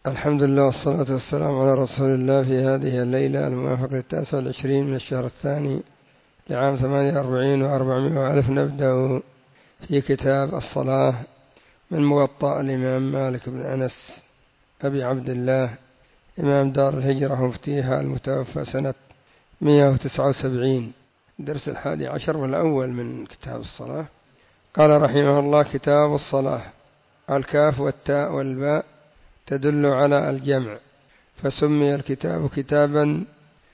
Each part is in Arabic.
الحمد لله والصلاة والسلام على رسول الله في هذه الليلة الموافق 29 من الشهر الثاني لعام 48 و400 نبدأ في كتاب الصلاة من موطأ الإمام مالك بن أنس أبي عبد الله إمام دار الهجرة مفتيها المتوفى سنة 179. درس 11 والأول من كتاب الصلاة. قال رحمه الله: كتاب الصلاة. الكاف والتاء والباء تدل على الجمع، فسمي الكتاب كتابا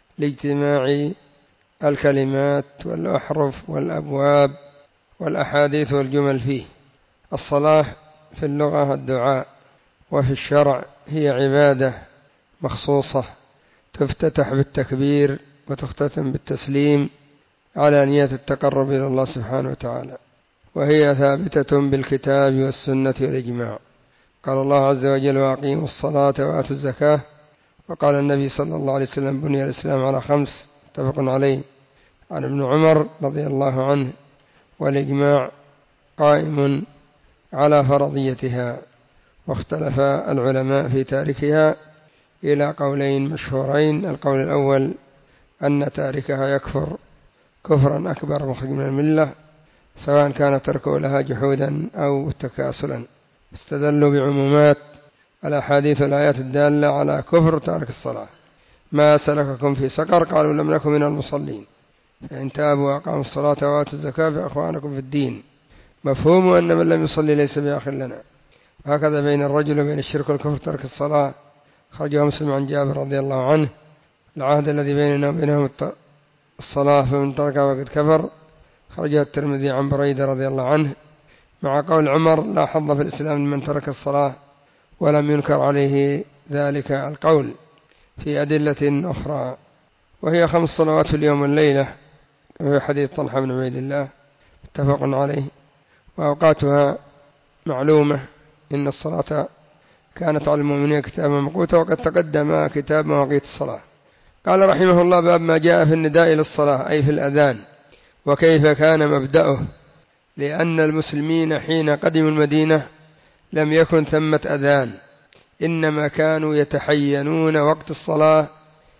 لاجتماع الكلمات والأحرف والأبواب والأحاديث والجمل فيه. الصلاة في اللغة الدعاء، وفي الشرع هي عبادة مخصوصة تفتتح بالتكبير وتختتم بالتسليم على نية التقرب إلى الله سبحانه وتعالى، وهي ثابتة بالكتاب والسنة والإجماع. قال الله عز وجل: وأقيموا الصلاة وآتوا الزكاة. وقال النبي صلى الله عليه وسلم: بني الإسلام على 5، متفق عليه، عن ابن عمر رضي الله عنه. والإجماع قائم على فرضيتها، واختلف العلماء في تاركها إلى قولين مشهورين. القول الأول أن تاركها يكفر كفرا أكبر مخرج من الملة، سواء كان تركه لها جحودا أو تكاسلا. استدلوا بعمومات الأحاديث والآيات الدالة على كفر تارك الصلاة. ما سلككم في سقر؟ قالوا: لم نكن من المصلين. فإن تابوا وأقاموا الصلاة وآتوا الزكاة فإخوانكم في الدين. مفهوم أن من لم يصلي ليس بأخ لنا. وهكذا بين الرجل وبين الشرك والكفر ترك الصلاة. خرجه مسلم عن جابر رضي الله عنه: العهد الذي بيننا وبينهم الصلاة، فمن تركها فقد كفر. خرجه الترمذي عن بريدة رضي الله عنه، مع قول عمر: لا حظ في الإسلام لمن ترك الصلاة، ولم ينكر عليه ذلك القول في أدلة أخرى. وهي 5 صلوات في اليوم والليلة، في حديث طلحة بن عبيد الله متفق عليه. وأوقاتها معلومة، إن الصلاة كانت على المؤمنين كتابا موقوتا، وقد تقدم كتاب مواقيت الصلاة. قال رحمه الله: باب ما جاء في النداء للصلاة، أي في الأذان، وكيف كان مبدأه. لأن المسلمين حين قدموا المدينة لم يكن ثمة أذان، إنما كانوا يتحينون وقت الصلاة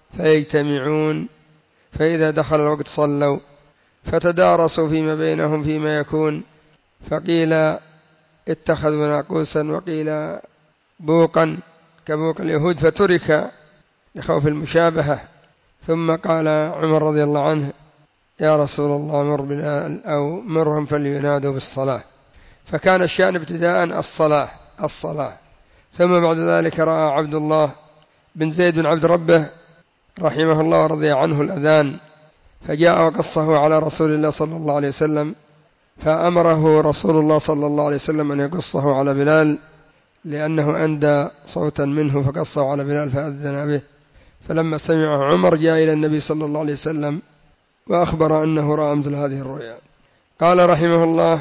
فيجتمعون، فإذا دخل الوقت صلوا، فتدارسوا فيما بينهم فيما يكون، فقيل اتخذوا ناقوسا، وقيل بوقا كبوق اليهود، فترك لخوف المشابهة. ثم قال عمر رضي الله عنه: يا رسول الله، مر بنا أو مرهم فلينادوا بالصلاة. فكان الشأن ابتداء الصلاة. ثم بعد ذلك رأى عبد الله بن زيد بن عبد ربه رحمه الله ورضي عنه الأذان، فجاء وقصه على رسول الله صلى الله عليه وسلم، فأمره رسول الله صلى الله عليه وسلم أن يقصه على بلال، لأنه أندى صوتا منه، فقصه على بلال فأذن به. فلما سمعه عمر جاء إلى النبي صلى الله عليه وسلم وأخبر أنه رأى مثل هذه الرؤيا. قال رحمه الله: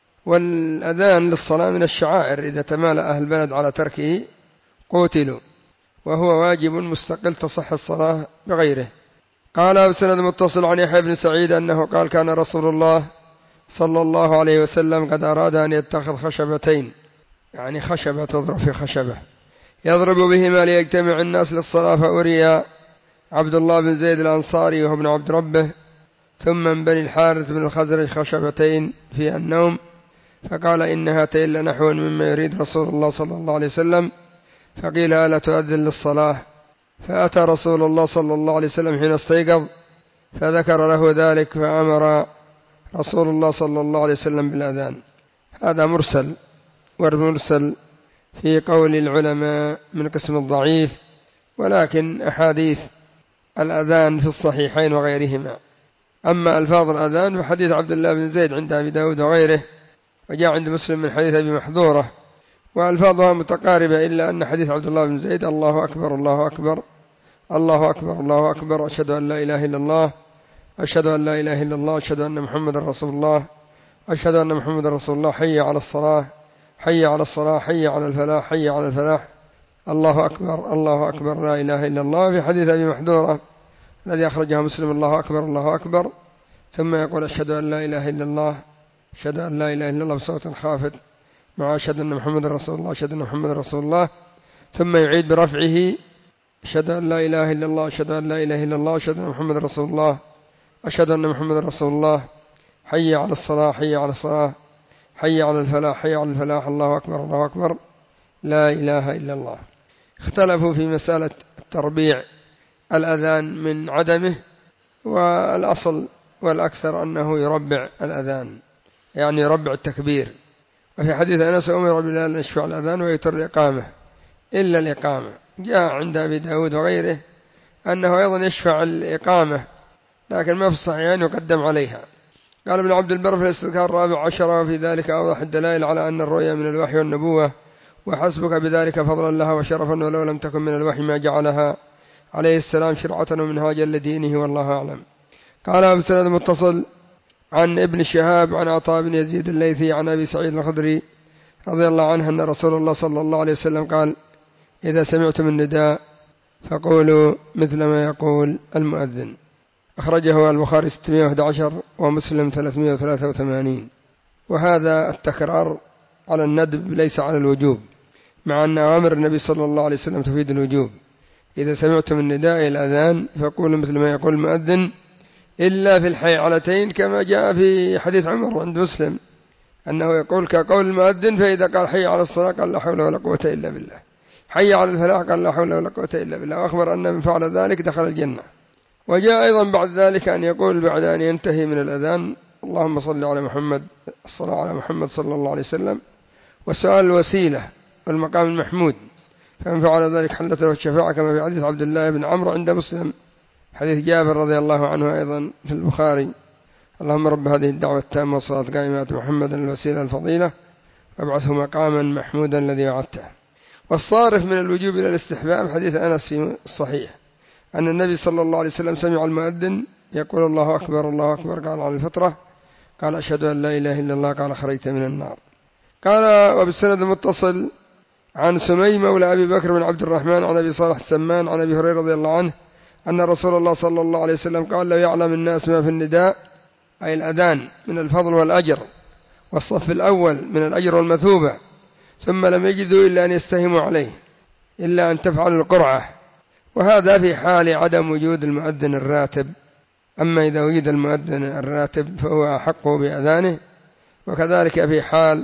والأذان للصلاة من الشعائر، إذا تمال أهل البلد على تركه قتلوا، وهو واجب مستقل تصح الصلاة بغيره. قال بسند متصل عن يحيى بن سعيد أنه قال: كان رسول الله صلى الله عليه وسلم قد أراد أن يتخذ خشبتين، يعني خشبة تضرب في خشبة، يضرب بهما ليجتمع الناس للصلاة، فأري عبد الله بن زيد الأنصاري وهو ابن عبد ربه، ثم من بني الحارث بن الخزرج خشبتين في النوم، فقال: إن هاتين لنحو مما يريد رسول الله صلى الله عليه وسلم. فقيل: ألا تؤذن للصلاة؟ فأتى رسول الله صلى الله عليه وسلم حين استيقظ فذكر له ذلك، فأمر رسول الله صلى الله عليه وسلم بالأذان. هذا مرسل، والمرسل في قول العلماء من قسم الضعيف، ولكن أحاديث الأذان في الصحيحين وغيرهما. أما ألفاظ الأذان فحديث عبد الله بن زيد عند أبي داود وغيره، وجاء عند مسلم من حديث أبي محذورة، وألفاظها متقاربة، إلا أن حديث عبد الله بن زيد: الله أكبر الله أكبر الله أكبر الله أكبر، أشهد أن لا إله إلا الله، أشهد أن لا إله إلا الله، أشهد أن محمد رسول الله، أشهد أن محمد رسول الله، حي على الصلاة حي على الصلاة، حي على الفلاح حي على الفلاح، الله أكبر الله أكبر، لا إله إلا الله. في حديث أبي محذورة الذي أخرجها مسلم: الله أكبر الله أكبر، ثم يقول: أشهد أن لا إله إلا الله، أشهد أن لا إله إلا الله، بصوت خافت، مع أشهد أن محمد رسول الله، أشهد أن محمد رسول الله، ثم يعيد برفعه: أشهد أن لا إله إلا الله، أشهد أن لا إله إلا الله، أشهد أن محمد رسول الله، أشهد أن محمد رسول الله، حي على الصلاة، حي على الصلاة، حي على الفلاح، حي على الفلاح، الله أكبر الله أكبر، لا إله إلا الله. اختلفوا في مسألة التربيع الأذان من عدمه، والأصل والأكثر أنه يربع الأذان، يعني يربع التكبير. وفي حديث أنس: أمر بلال أن يشفع الأذان ويتر الإقامة إلا الإقامة. جاء عند أبي داود وغيره أنه أيضا يشفع الإقامة، لكن ما في الصحيحين يقدم عليها. قال ابن عبد البر في الاستذكار 14: وفي ذلك أوضح الدلائل على أن الرؤيا من الوحي والنبوة، وحسبك بذلك فضلا لها وشرفا، ولو لم تكن من الوحي ما جعلها عليه السلام شرعة ومنهاجا لدينه، والله أعلم. قال بسند متصل عن ابن شهاب عن عطاء بن يزيد الليثي عن أبي سعيد الخدري رضي الله عنه أن رسول الله صلى الله عليه وسلم قال: إذا سمعتم النداء فقولوا مثل ما يقول المؤذن. أخرجه البخاري 611 ومسلم 383. وهذا التكرار على الندب ليس على الوجوب، مع أن أوامر النبي صلى الله عليه وسلم تفيد الوجوب. إذا سمعتم النداء الأذان فقولوا مثل ما يقول المؤذن، إلا في الحيعلتين، كما جاء في حديث عمر عند مسلم أنه يقول كقول المؤذن، فإذا قال حي على الصلاة قال لا حول ولا قوة إلا بالله، حي على الفلاح قال لا حول ولا قوة إلا بالله، وأخبر أن من فعل ذلك دخل الجنة. وجاء أيضا بعد ذلك أن يقول بعد أن ينتهي من الأذان: اللهم صل على محمد، الصلاة على محمد صلى الله عليه وسلم، وسؤال الوسيلة والمقام المحمود، فمن فعل ذلك حلت له الشفاعة، كما في حديث عبد الله بن عمرو عند مسلم، حديث جابر رضي الله عنه أيضا في البخاري: اللهم رب هذه الدعوة التامة والصلاة القائمة آت محمدا الوسيلة الفضيلة وابعثه مقاما محمودا الذي وعدته. والصارف من الوجوب إلى الاستحباب حديث أنس في الصحيح أن النبي صلى الله عليه وسلم سمع المؤذن يقول: الله أكبر الله أكبر، قال: على الفطرة، قال: أشهد أن لا إله إلا الله، قال: خرجت من النار. قال وبالسند المتصل عن سمي مولى أبي بكر بن عبد الرحمن عن أبي صالح السمان عن أبي هريرة رضي الله عنه أن رسول الله صلى الله عليه وسلم قال: لو يعلم الناس ما في النداء، أي الأذان، من الفضل والأجر والصف الأول من الأجر والمثوبة، ثم لم يجدوا إلا أن يستهموا عليه، إلا أن تفعلوا القرعة. وهذا في حال عدم وجود المؤذن الراتب. أما إذا وجد المؤذن الراتب فهو أحق بأذانه، وكذلك في حال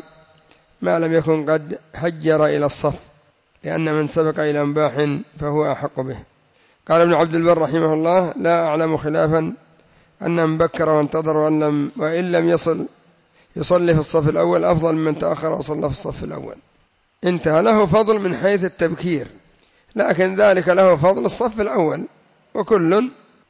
ما لم يكن قد هجر إلى الصف، لأن من سبق إلى مباح فهو أحق به. قال ابن عبد البر رحمه الله: لا أعلم خلافا أن من بكر وانتظر وإن لم يصلي في الصف الأول أفضل من تأخر وصلى في الصف الأول. انتهى. له فضل من حيث التبكير، لكن ذلك له فضل الصف الأول، وكل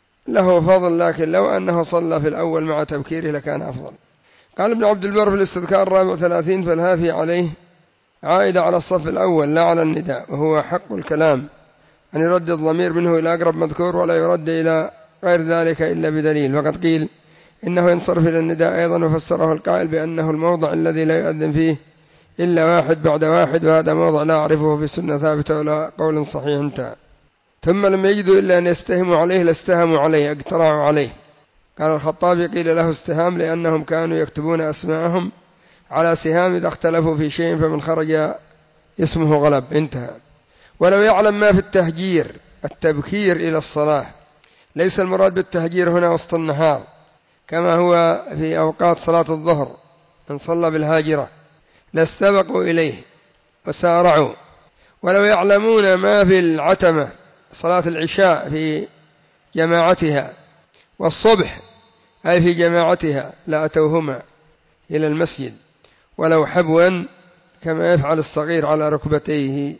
له فضل، لكن لو أنه صلى في الأول مع تبكيره لكان أفضل. قال ابن عبد البر في الاستذكار 34: فالهافي عليه عائد على الصف الأول لا على النداء، وهو حق الكلام أن يرد الضمير منه إلى أقرب مذكور، ولا يرد إلى غير ذلك إلا بدليل. وقد قيل إنه ينصرف إلى النداء أيضا، وفسره القائل بأنه الموضع الذي لا يؤذن فيه إلا واحد بعد واحد، وهذا موضع لا أعرفه في السنة ثابتة ولا قول صحيح. انتهى. ثم لم يجدوا إلا أن يستهموا عليه لاستهموا عليه، اقترعوا عليه. قال الخطابي: قيل له استهام لأنهم كانوا يكتبون أسماءهم على سهام، إذا اختلفوا في شيء فمن خرج اسمه غلب. انتهى. ولو يعلم ما في التهجير، التبكير إلى الصلاة، ليس المراد بالتهجير هنا وسط النهار كما هو في أوقات صلاة الظهر، من صلى بالهاجرة لاستبقوا إليه وسارعوا. ولو يعلمون ما في العتمة، صلاة العشاء في جماعتها، والصبح أي في جماعتها، لأتوهما إلى المسجد ولو حبوا، كما يفعل الصغير على ركبتيه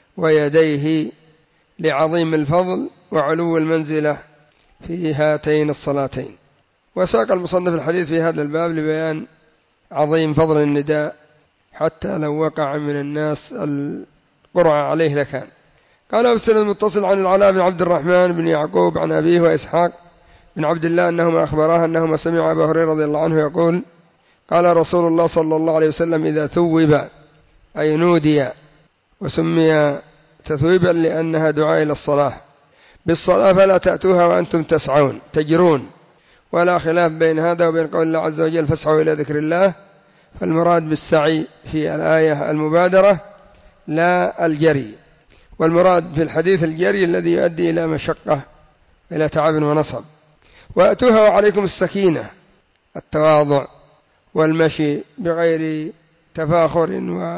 ويديه، لعظيم الفضل وعلو المنزلة في هاتين الصلاتين. وساق المصنف الحديث في هذا الباب لبيان عظيم فضل النداء، حتى لو وقع من الناس القرعة عليه لكان. قال أبسل المتصل عن العلاء بن عبد الرحمن بن يعقوب عن أبيه وإسحاق بن عبد الله أنهما أخبراه أنهما سمع أبا هريرة رضي الله عنه يقول: قال رسول الله صلى الله عليه وسلم: إذا ثوب، أي نودي، وسمي تثويبا لأنها دعاء إلى الصلاة، بالصلاة فلا تأتوها وأنتم تسعون تجرون. ولا خلاف بين هذا وبين قول الله عز وجل: فاسعوا إلى ذكر الله. فالمراد بالسعي في الآية المبادرة لا الجري. والمراد في الحديث الجري الذي يؤدي إلى مشقة إلى تعب ونصب. وأتوها وعليكم السكينة، التواضع والمشي بغير تفاخر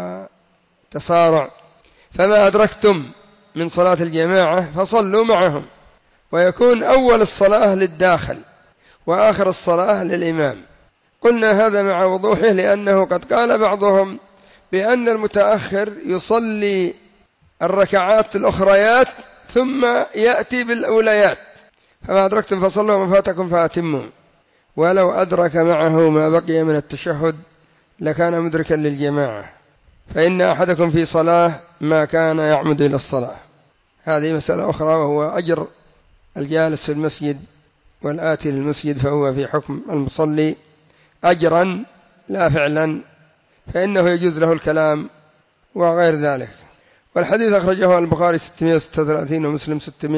وتصارع. فما أدركتم من صلاة الجماعة فصلوا معهم، ويكون أول الصلاة للداخل وآخر الصلاة للإمام. قلنا هذا مع وضوحه، لأنه قد قال بعضهم بأن المتأخر يصلي الركعات الأخريات ثم يأتي بالأوليات، فما أدركتم فصلوا وما فاتكم فأتموا. ولو أدرك معه ما بقي من التشهد لكان مدركا للجماعة، فإن أحدكم في صلاة ما كان يعمد إلى الصلاة. هذه مسألة أخرى، وهو أجر الجالس في المسجد والآتي للمسجد، فهو في حكم المصلي أجرا لا فعلا، فإنه يجوز له الكلام وغير ذلك. والحديث أخرجه البخاري 636 ومسلم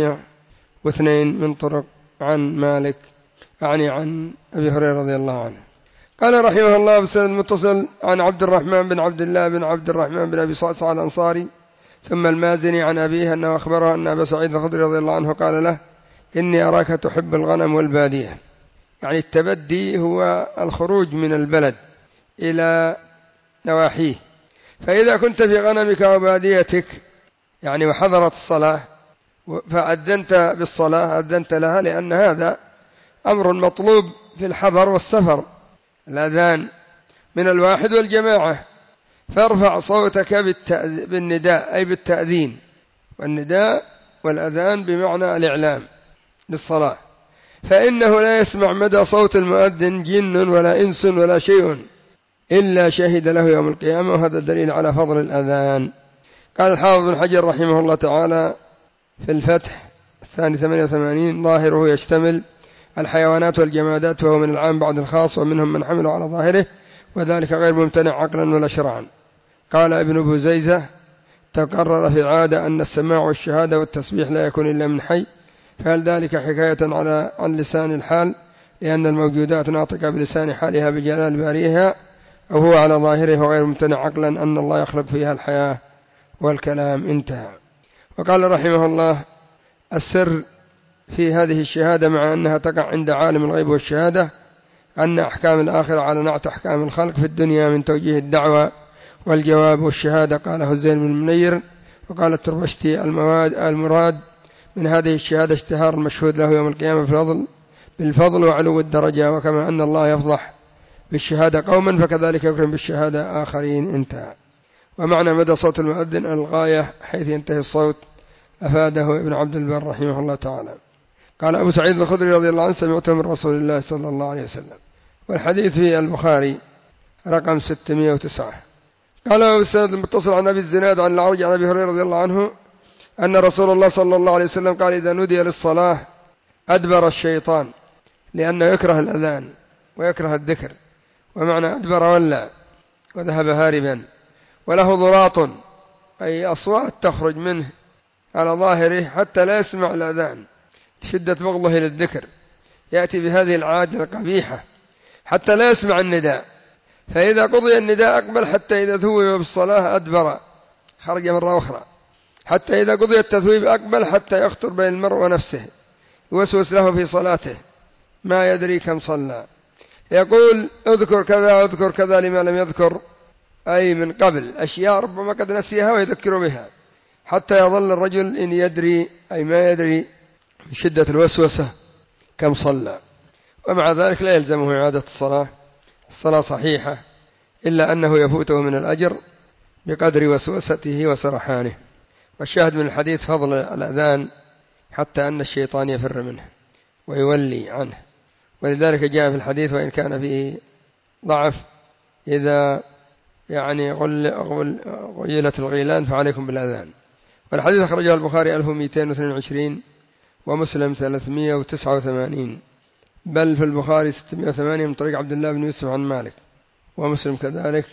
602 من طرق عن مالك، عن أبي هريرة رضي الله عنه. قال رحمه الله بسند متصل عن عبد الرحمن بن عبد الله بن عبد الرحمن بن أبي صعصع الأنصاري ثم المازني عن أبيه أنه أخبره أن أبا سعيد الخدري رضي الله عنه قال له: إني أراك تحب الغنم والبادية. يعني التبدي هو الخروج من البلد إلى نواحيه، فإذا كنت في غنمك وباديتك يعني وحضرت الصلاة فأذنت بالصلاة أذنت لها، لأن هذا أمر مطلوب في الحضر والسفر، الأذان من الواحد والجماعة. فارفع صوتك بالنداء أي بالتأذين، والنداء والأذان بمعنى الإعلام للصلاة، فإنه لا يسمع مدى صوت المؤذن جن ولا إنس ولا شيء إلا شهد له يوم القيامة، وهذا الدليل على فضل الأذان. قال الحافظ بن حجر رحمه الله تعالى في الفتح الثاني 88: ظاهره يشتمل الحيوانات والجمادات، وهو من العام بعد الخاص، ومنهم من حمله على ظاهره، وذلك غير ممتنع عقلا ولا شرعا. قال ابن بزيزة: تقرر في العادة أن السماع والشهادة والتسبيح لا يكون إلا من حي، فهل ذلك حكاية عن لسان الحال لأن الموجودات ناطقة بلسان حالها بجلال باريها، أو هو على ظاهره وغير ممتنع عقلا أن الله يخلق فيها الحياة والكلام؟ انتهى. وقال رحمه الله: السر في هذه الشهادة مع أنها تقع عند عالم الغيب والشهادة أن أحكام الآخرة على نعت أحكام الخلق في الدنيا من توجيه الدعوة والجواب والشهادة. قاله الزين بن المنير. وقال التربشتي: المراد من هذه الشهادة اشتهار المشهود له يوم القيامة بالفضل وعلو الدرجة، وكما أن الله يفضح بالشهادة قوما فكذلك يكرم بالشهادة آخرين. انتهى. ومعنى مدى صوت المؤذن الغاية حيث ينتهي الصوت، أفاده ابن عبد البر رحمه الله تعالى. قال أبو سعيد الخدري رضي الله عنه: سمعته من رسول الله صلى الله عليه وسلم. والحديث في البخاري رقم 609. قال أبو سعيد المتصل عن أبي الزناد عن الأعرج عن أبي هريرة رضي الله عنه أن رسول الله صلى الله عليه وسلم قال: إذا نودي للصلاة أدبر الشيطان، لأنه يكره الأذان ويكره الذكر، ومعنى أدبر ولى وذهب هاربا، وله ضراط أي أصوات تخرج منه على ظاهره حتى لا يسمع الأذان، شدة بغضه للذكر، يأتي بهذه العادة القبيحة حتى لا يسمع النداء، فإذا قضي النداء أقبل، حتى إذا ثوب بالصلاة أدبر خرج مرة أخرى، حتى إذا قضي التثويب أقبل، حتى يخطر بين المرء ونفسه، يوسوس له في صلاته ما يدري كم صلى، يقول: اذكر كذا اذكر كذا لما لم يذكر، أي من قبل أشياء ربما قد نسيها ويذكر بها، حتى يظل الرجل إن يدري أي ما يدري من شدة الوسوسة كم صلى. ومع ذلك لا يلزمه إعادة الصلاة صحيحة، إلا أنه يفوته من الأجر بقدر وسوسته وسرحانه. والشاهد من الحديث فضل الأذان حتى أن الشيطان يفر منه ويولي عنه، ولذلك جاء في الحديث وإن كان فيه ضعف: إذا يعني غيلت الغيلان فعليكم بالأذان. والحديث أخرجه البخاري 1222 ومسلم 389، بل في البخاري 608 من طريق عبد الله بن يوسف عن مالك، ومسلم كذلك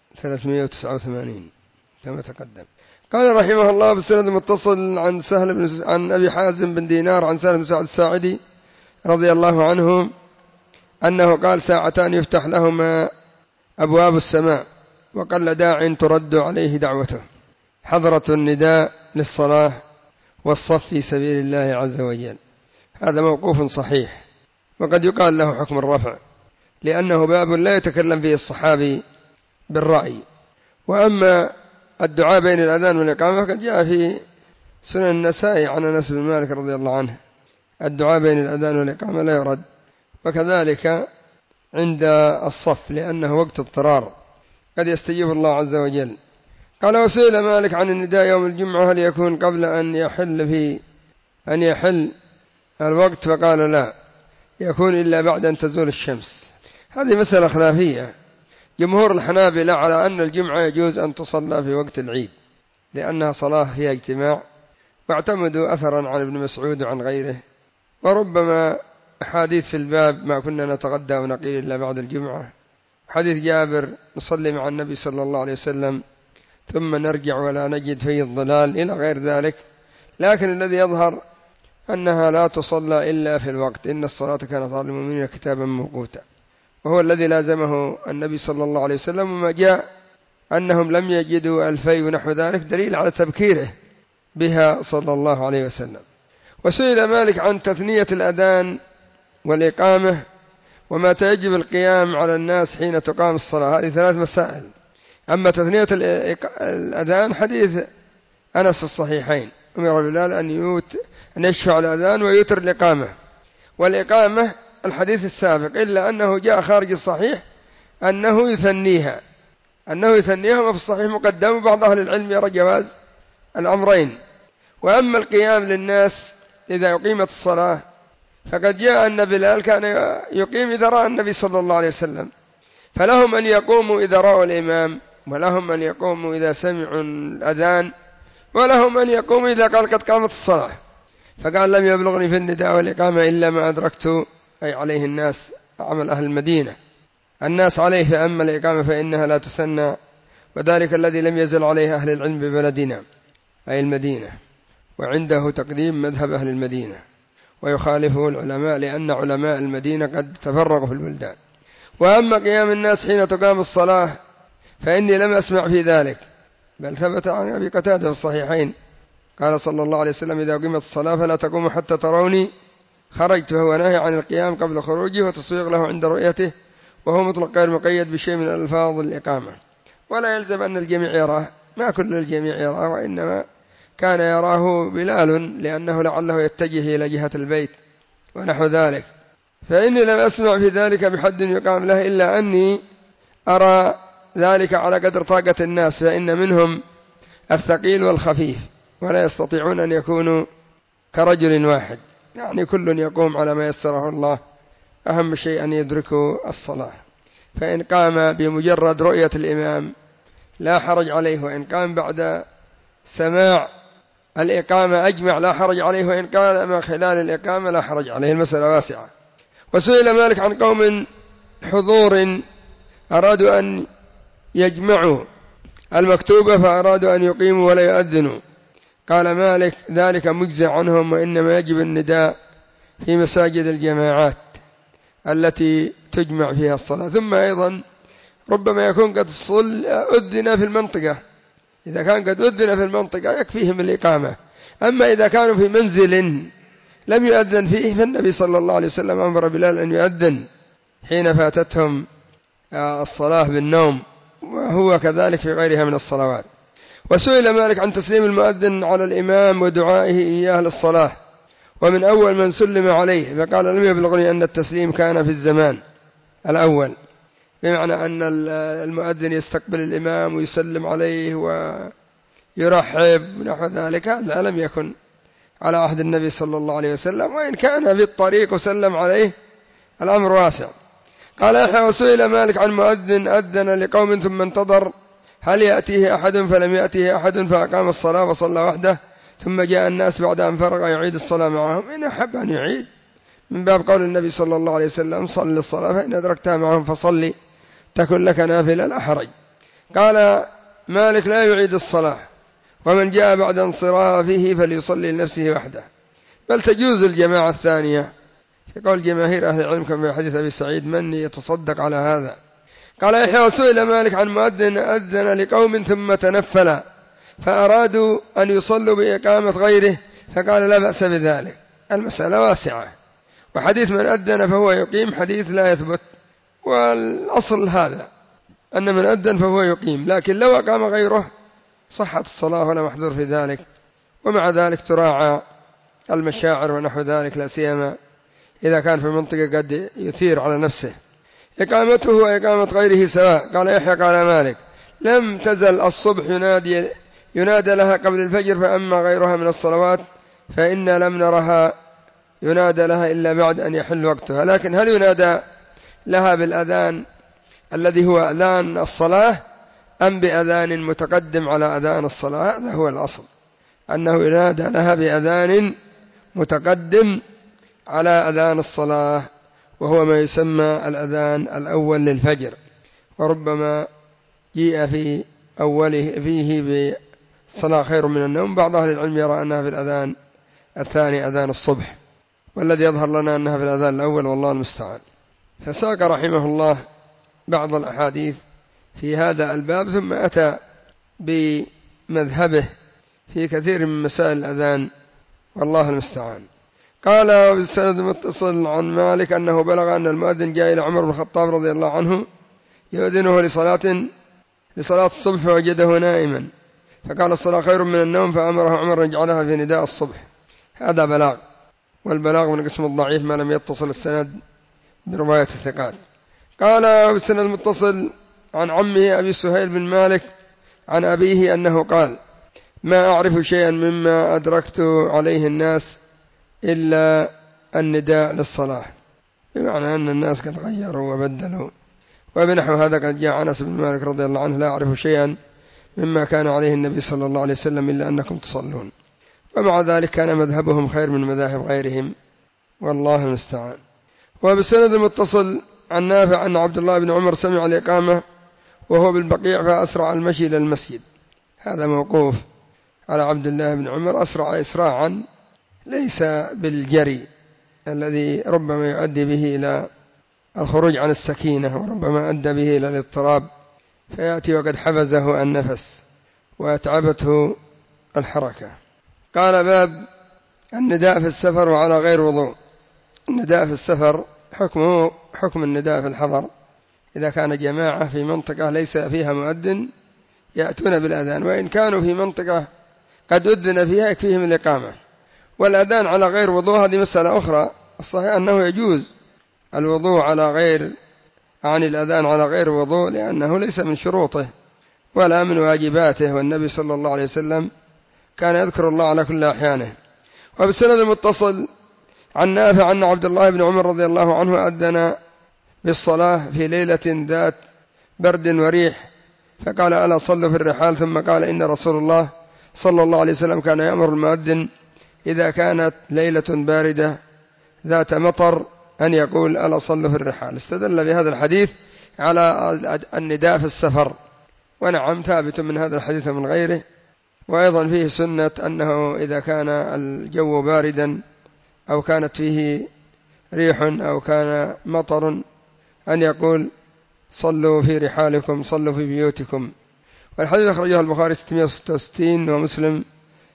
389 كما تقدم. قال رحمه الله بالسند المتصل عن أبي حازم بن دينار عن سهل بن سعد الساعدي رضي الله عنه أنه قال: ساعتان يفتح لهما أبواب السماء، وقل داع ترد عليه دعوته: حضرة النداء للصلاة والصف في سبيل الله عز وجل. هذا موقوف صحيح، وقد يقال له حكم الرفع، لأنه باب لا يتكلم فيه الصحابي بالرأي. وأما الدعاء بين الأذان والإقامة فقد جاء في سنن النسائي عن أنس بن مالك رضي الله عنه الدعاء بين الأذان والإقامة لا يرد، وكذلك عند الصف لأنه وقت اضطرار قد يستجيب الله عز وجل. قال: وسئل مالك عن النداء يوم الجمعة هل يكون قبل أن يحل الوقت، فقال: لا يكون إلا بعد أن تزول الشمس. هذه مسألة خلافية. جمهور الحنابلة على أن الجمعة يجوز أن تصلى في وقت العيد لأنها صلاة فيها اجتماع، واعتمدوا أثرا عن ابن مسعود وعن غيره، وربما أحاديث في الباب: ما كنا نتغدى ونقيل إلا بعد الجمعة، حديث جابر: نصلي مع النبي صلى الله عليه وسلم ثم نرجع ولا نجد فيه الضلال، إلى غير ذلك. لكن الذي يظهر أنها لا تصلى إلا في الوقت، إن الصلاة كانت على المؤمنين كتابا موقوتا، وهو الذي لازمه النبي صلى الله عليه وسلم. وما جاء أنهم لم يجدوا الفي ونحو ذلك دليل على تبكيره بها صلى الله عليه وسلم. وسئل مالك عن تثنية الأذان والإقامة ومتى يجب القيام على الناس حين تقام الصلاة. هذه 3 مسائل. أما تثنية الأذان حديث أنس الصحيحين: أمر بلال أن يشفع الأذان ويتر الإقامة. والإقامة الحديث السابق، إلا أنه جاء خارج الصحيح أنه يثنيها، وفي الصحيح مقدم. بعض أهل العلم يرى جواز الأمرين. وأما القيام للناس إذا أقيمت الصلاة فقد جاء أن بلال كان يقيم إذا رأى النبي صلى الله عليه وسلم، فلهم أن يقوموا إذا رأوا الإمام، ولهم أن يقوموا إذا سمعوا الأذان، ولهم أن يقوموا إذا قال قد قامت الصلاة. فقال: لم يبلغني في النداء والإقامة إلا ما أدركت، أي عليه الناس، عمل أهل المدينة الناس عليه، فأما الإقامة فإنها لا تثنى، وذلك الذي لم يزل عليه أهل العلم ببلدنا أي المدينة، وعنده تقديم مذهب أهل المدينة، ويخالفه العلماء لأن علماء المدينة قد تفرقوا في البلدان. وأما قيام الناس حين تقام الصلاة فإني لم أسمع في ذلك، بل ثبت عن أبي قتادة في الصحيحين قال صلى الله عليه وسلم: إذا قيمت الصلاة فلا تقوموا حتى تروني خرجت. فهو نهي عن القيام قبل خروجه وتصويغ له عند رؤيته، وهو مطلق غير مقيد بشيء من ألفاظ الإقامة. ولا يلزم أن الجميع يراه، ما كل الجميع يراه، وإنما كان يراه بلال لأنه لعله يتجه إلى جهة البيت ونحو ذلك. فإني لم أسمع في ذلك بحد يقام له، إلا أني أرى ذلك على قدر طاقة الناس، فإن منهم الثقيل والخفيف ولا يستطيعون أن يكونوا كرجل واحد، يعني كل يقوم على ما يسره الله. أهم شيء أن يدركوا الصلاة. فإن قام بمجرد رؤية الإمام لا حرج عليه، وإن قام بعد سماع الإقامة أجمع لا حرج عليه، وإن قام خلال الإقامة لا حرج عليه. المسألة واسعة. وسئل مالك عن قوم حضور أرادوا أن يجمعوا المكتوبة فأرادوا أن يقيموا ولا يؤذنوا. قال مالك: ذلك مجزع عنهم، وإنما يجب النداء في مساجد الجماعات التي تجمع فيها الصلاة. ثم أيضا ربما يكون قد أذن في المنطقة، إذا كان قد أذن في المنطقة يكفيهم الإقامة. أما إذا كانوا في منزل لم يؤذن فيه فالنبي صلى الله عليه وسلم أمر بلال أن يؤذن حين فاتتهم الصلاة بالنوم، وهو كذلك في غيرها من الصلوات. وسئل مالك عن تسليم المؤذن على الإمام ودعائه إياه للصلاة، ومن أول من سلم عليه، فقال: لم يبلغني أن التسليم كان في الزمان الأول، بمعنى أن المؤذن يستقبل الإمام ويسلم عليه ويرحب ونحو ذلك، هذا لم يكن على عهد النبي صلى الله عليه وسلم، وإن كان في الطريق وسلم عليه الأمر واسع. قال يحيى: وسئل مالك عن مؤذن أذن لقوم ثم انتظر هل يأتيه أحد فلم يأتيه أحد فأقام الصلاة وصلى وحده، ثم جاء الناس بعد أن فرغ يعيد الصلاة معهم، إن أحب أن يعيد، من باب قول النبي صلى الله عليه وسلم: صل الصلاة فإن أدركتها معهم فصلي تكن لك نافلة لا حرج. قال مالك: لا يعيد الصلاة، ومن جاء بعد انصرافه فليصلي لنفسه وحده، بل تجوز الجماعة الثانية، في قول جماهير أهل العلم كما في حديث أبي سعيد: من يتصدق على هذا. قال يحيى: وسئل مالك عن مؤذن أذن لقوم ثم تنفل فأرادوا أن يصلوا بإقامة غيره فقال لا بأس بذلك. المسألة واسعة، وحديث من أذن فهو يقيم حديث لا يثبت، والأصل هذا أن من أذن فهو يقيم، لكن لو أقام غيره صحت الصلاة ولا محذور في ذلك. ومع ذلك تراعى المشاعر ونحو ذلك، لا سيما إذا كان في منطقة قد يثير على نفسه. إقامته وإقامة غيره سواء. قال يحيى قال مالك لم تزل الصبح ينادى لها قبل الفجر، فأما غيرها من الصلوات فإن لم نرها ينادى لها إلا بعد أن يحل وقتها. لكن هل ينادى لها بالأذان الذي هو أذان الصلاة أم بأذان متقدم على أذان الصلاة؟ هذا هو الأصل، أنه ينادى لها بأذان متقدم على أذان الصلاة، وهو ما يسمى الأذان الأول للفجر، وربما جيء في أوله فيه بالصلاة خير من النوم. بعض أهل العلم يرى أنها في الأذان الثاني أذان الصبح، والذي يظهر لنا أنها في الأذان الأول والله المستعان. فساق رحمه الله بعض الأحاديث في هذا الباب، ثم أتى بمذهبه في كثير من مسائل الأذان والله المستعان. قال وبالسند متصل عن مالك أنه بلغ أن المؤذن جاء إلى عمر بن الخطاب رضي الله عنه يؤذنه لصلاة الصبح فوجده نائما، فقال الصلاة خير من النوم، فأمره عمر أن يجعلها في نداء الصبح. هذا بلاغ، والبلاغ من قسم الضعيف ما لم يتصل السند برواية الثقات. قال بالسند المتصل عن عمه أبي سهيل بن مالك عن أبيه أنه قال ما أعرف شيئا مما أدركت عليه الناس إلا النداء للصلاة، بمعنى أن الناس قد غيروا وبدلوا. وبنحو هذا قد جاء أنس بن مالك رضي الله عنه لا أعرف شيئا مما كان عليه النبي صلى الله عليه وسلم إلا أنكم تصلون. ومع ذلك كان مذهبهم خير من مذاهب غيرهم والله المستعان. وبالسند المتصل عن نافع أن عبد الله بن عمر سمع الإقامة وهو بالبقيع فأسرع المشي إلى المسجد. هذا موقوف على عبد الله بن عمر، أسرع إسراعا ليس بالجري الذي ربما يؤدي به إلى الخروج عن السكينة، وربما أدى به إلى الاضطراب فيأتي وقد حبزه النفس وأتعبته الحركة. قال باب النداء في السفر وعلى غير وضوء. النداء في السفر حكمه حكم النداء في الحضر، إذا كان جماعة في منطقة ليس فيها مؤذن يأتون بالأذان، وإن كانوا في منطقة قد أذن فيها يكفيهم الإقامة. والأذان على غير وضوء هذه مسألة أخرى، الصحيح أنه يجوز الوضوء على غير عن الأذان على غير وضوء، لأنه ليس من شروطه ولا من واجباته، والنبي صلى الله عليه وسلم كان يذكر الله على كل أحيانه. وبالسند المتصل عن نافع أن عبد الله بن عمر رضي الله عنه أذن بالصلاة في ليلة ذات برد وريح، فقال ألا صلوا في الرحال، ثم قال إن رسول الله صلى الله عليه وسلم كان يأمر المؤذن إذا كانت ليلة باردة ذات مطر أن يقول ألا صلوا في الرحال. استدل بهذا الحديث على النداء في السفر، ونعم ثابت من هذا الحديث من غيره. وأيضا فيه سنة أنه إذا كان الجو باردا أو كانت فيه ريح أو كان مطر أن يقول صلوا في رحالكم، صلوا في بيوتكم. والحديث أخرجه البخاري 666 ومسلم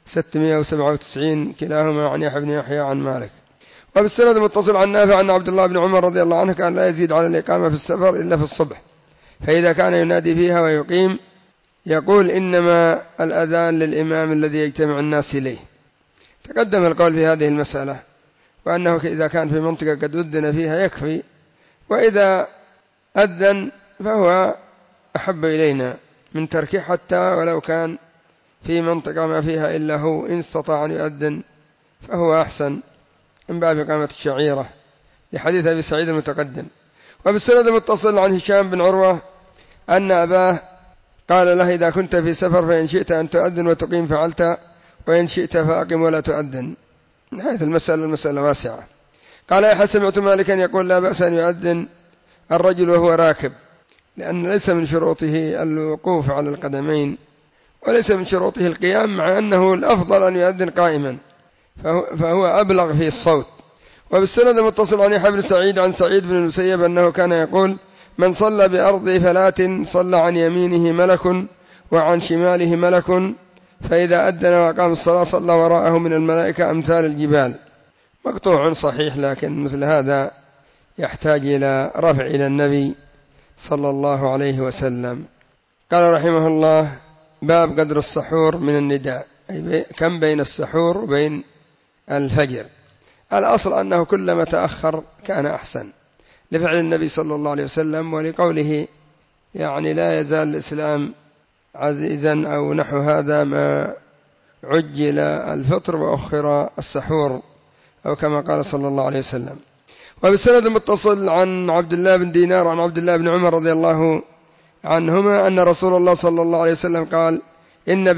697 كلاهما عن يحيى بن يحيى عن مالك. وبالسند المتصل عن نافع أن عبد الله بن عمر رضي الله عنه كان لا يزيد على الإقامة في السفر إلا في الصبح، فإذا كان ينادي فيها ويقيم يقول إنما الأذان للإمام الذي يجتمع الناس إليه. تقدم القول في هذه المسألة، وأنه إذا كان في منطقة قد أذن فيها يكفي، وإذا أذن فهو أحب إلينا من تركه حتى ولو كان في منطقة ما فيها إلا هو، إن استطاع أن يؤذن فهو أحسن من باب إقامة الشعيرة لحديث أبي سعيد المتقدم. وبالسند المتصل عن هشام بن عروة أن أباه قال له إذا كنت في سفر فإن شئت أن تؤذن وتقيم فعلت، وإن شئت فأقم ولا تؤذن. من حيث المسألة واسعة. قال يحيى سمعت مالكا يقول لا بأس أن يؤذن الرجل وهو راكب، لأن ليس من شروطه الوقوف على القدمين، وليس من شروطه القيام، مع أنه الأفضل أن يؤذن قائما فهو أبلغ في الصوت. وبالسند المتصل عن يحيى بن سعيد عن سعيد بن المسيب أنه كان يقول من صلى بأرض فلاة صلى عن يمينه ملك وعن شماله ملك، فإذا أذن وأقام الصلاة صلى وراءه من الملائكة أمثال الجبال. مقطوع صحيح، لكن مثل هذا يحتاج إلى رفع إلى النبي صلى الله عليه وسلم. قال رحمه الله: باب قدر السحور من النداء، أي كم بين السحور وبين الفجر. الأصل أنه كلما تأخر كان أحسن، لفعل النبي صلى الله عليه وسلم، ولقوله يعني لا يزال الإسلام عزيزا أو نحو هذا ما عجل الفطر وأخر السحور، أو كما قال صلى الله عليه وسلم. وبالسند المتصل عن عبد الله بن دينار عن عبد الله بن عمر رضي الله عنهما أن رسول الله صلى الله عليه وسلم قال: إن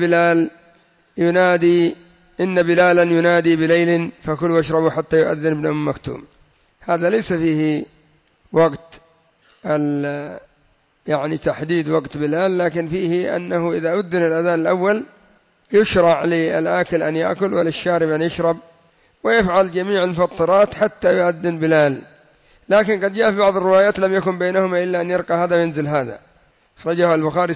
بلالا ينادي بليل فكلوا واشربوا حتى يؤذن ابن أم مكتوم. هذا ليس فيه وقت يعني تحديد وقت بلال، لكن فيه أنه إذا أذن الأذان الأول يشرع للآكل أن يأكل وللشارب أن يشرب، ويفعل جميع المفطرات حتى يؤذن بلال. لكن قد جاء في بعض الروايات لم يكن بينهما إلا أن يرقى هذا وينزل هذا. أخرجه البخاري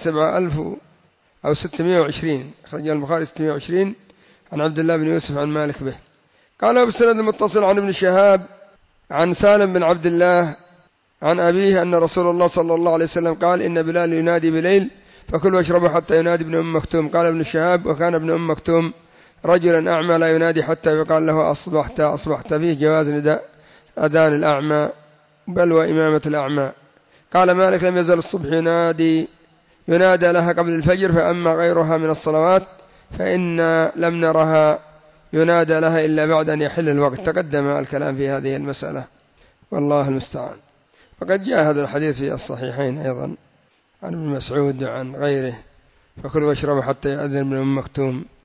7620، أخرجه البخاري 620 عن عبد الله بن يوسف عن مالك به. قال بالسند المتصل عن ابن شهاب عن سالم بن عبد الله عن أبيه أن رسول الله صلى الله عليه وسلم قال: إن بلال ينادي بليل فكلوا واشربوا حتى ينادي ابن أم مكتوم. قال ابن شهاب: وكان ابن أم مكتوم رجلا أعمى لا ينادي حتى يقال له أصبحت، فيه جواز نداء أذان الأعمى بل وإمامة الأعمى. قال مالك: لم يزل الصبح ينادى لها قبل الفجر، فأما غيرها من الصلوات فإن لم نرها ينادى لها إلا بعد أن يحل الوقت. تقدم الكلام في هذه المسألة، والله المستعان. وقد جاء هذا الحديث في الصحيحين أيضا عن ابن مسعود وعن غيره: فكلوا واشربوا حتى يؤذن ابن أم مكتوم.